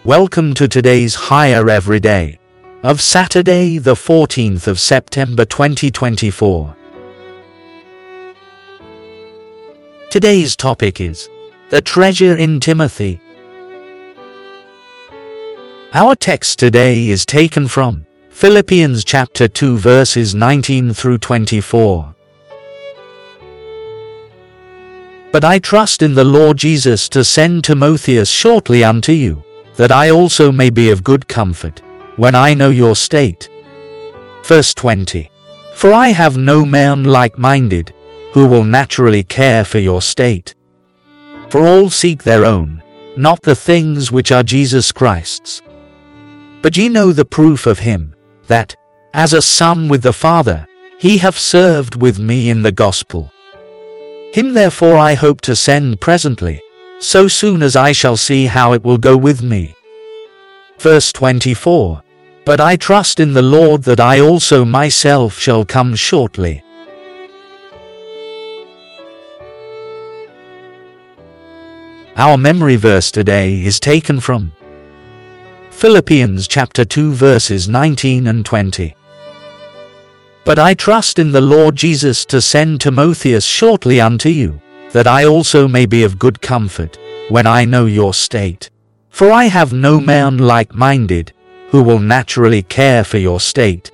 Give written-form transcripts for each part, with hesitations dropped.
Welcome to today's Higher Everyday of Saturday, the 14th of September 2024. Today's topic is the treasure in Timothy. Our text today is taken from Philippians chapter 2 verses 19 through 24. But I trust in the Lord Jesus to send Timotheus shortly unto you, that I also may be of good comfort, when I know your state. Verse 20. For I have no man like-minded, who will naturally care for your state. For all seek their own, not the things which are Jesus Christ's. But ye know the proof of him, that, as a son with the Father, he hath served with me in the gospel. Him therefore I hope to send presently, so soon as I shall see how it will go with me. Verse 24. But I trust in the Lord that I also myself shall come shortly. Our memory verse today is taken from Philippians chapter 2 verses 19 and 20. But I trust in the Lord Jesus to send Timotheus shortly unto you, that I also may be of good comfort, when I know your state. For I have no man like-minded, who will naturally care for your state.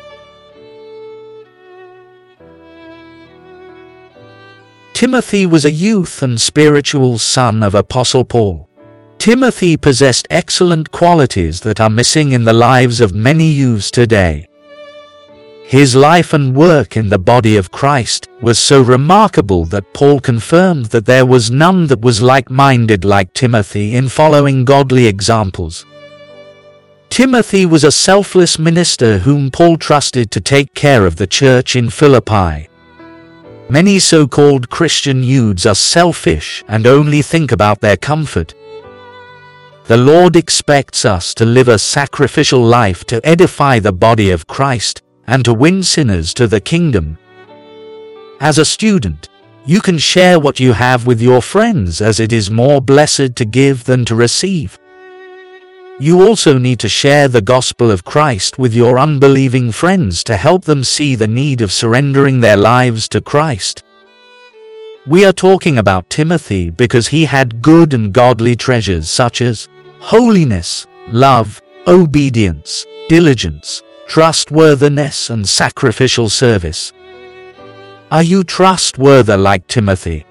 Timothy was a youth and spiritual son of Apostle Paul. Timothy possessed excellent qualities that are missing in the lives of many youths today. His life and work in the body of Christ was so remarkable that Paul confirmed that there was none that was like-minded like Timothy in following godly examples. Timothy was a selfless minister whom Paul trusted to take care of the church in Philippi. Many so-called Christian youths are selfish and only think about their comfort. The Lord expects us to live a sacrificial life to edify the body of Christ and to win sinners to the kingdom. As a student, you can share what you have with your friends, as it is more blessed to give than to receive. You also need to share the gospel of Christ with your unbelieving friends to help them see the need of surrendering their lives to Christ. We are talking about Timothy because he had good and godly treasures such as holiness, love, obedience, diligence, trustworthiness, and sacrificial service. Are you trustworthy like Timothy?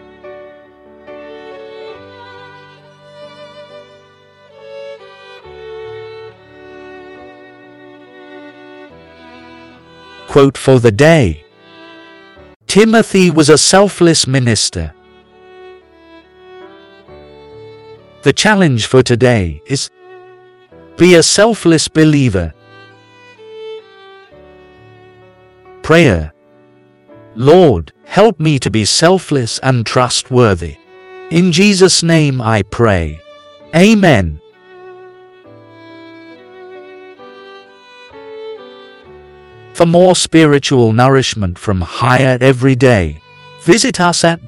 Quote for the day. Timothy was a selfless minister. The challenge for today is: be a selfless believer. Prayer. Lord, help me to be selfless and trustworthy. In Jesus' name I pray. Amen. For more spiritual nourishment from Higher Everyday, visit us at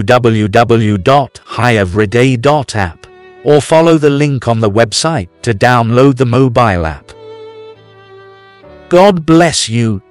www.higheveryday.app or follow the link on the website to download the mobile app. God bless you.